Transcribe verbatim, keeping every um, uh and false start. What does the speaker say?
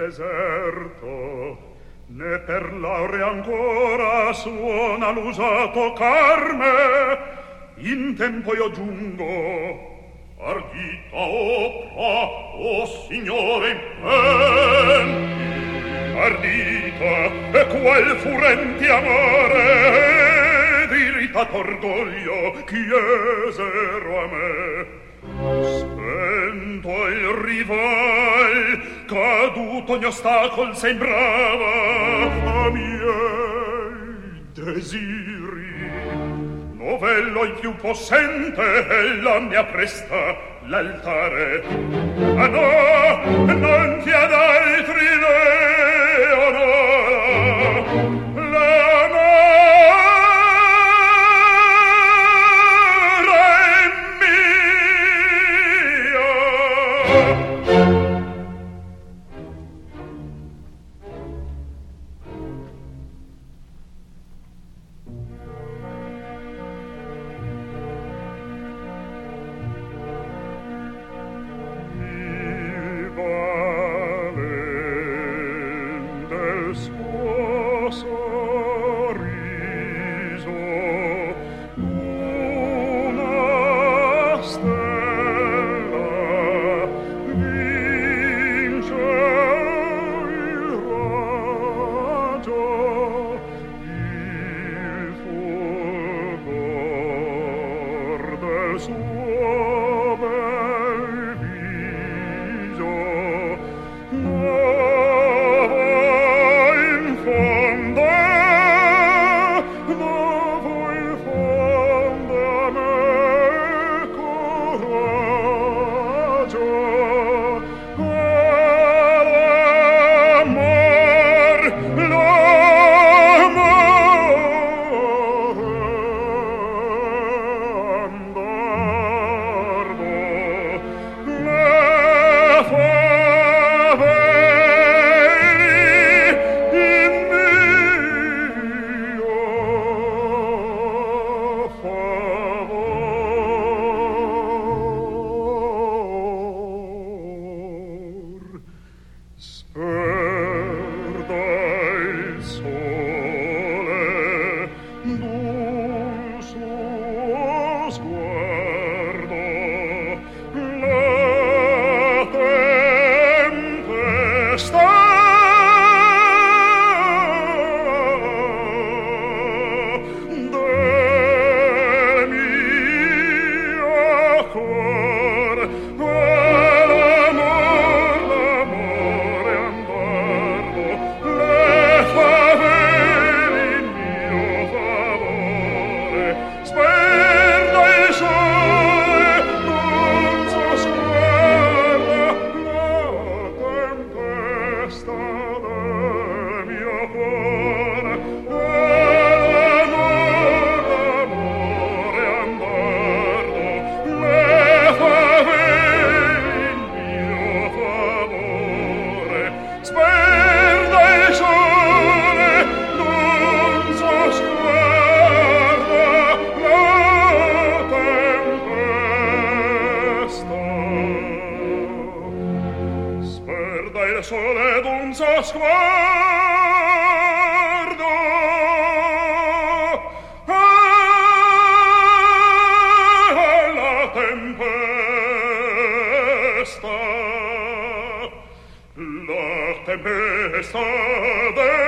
deserto, né per laurea ancora suona l'usato carme. In tempo io giungo, ardita opera, o signore impenti, ardita e qual furenti amore ed irritato orgoglio chiesero a me. Spento il rival, caduto ogni ostacol sembrava a miei desiri. Novello il più possente ella mi appresta l'altare. Ah no, non ti ad altri le onora l'amore mio. tempesta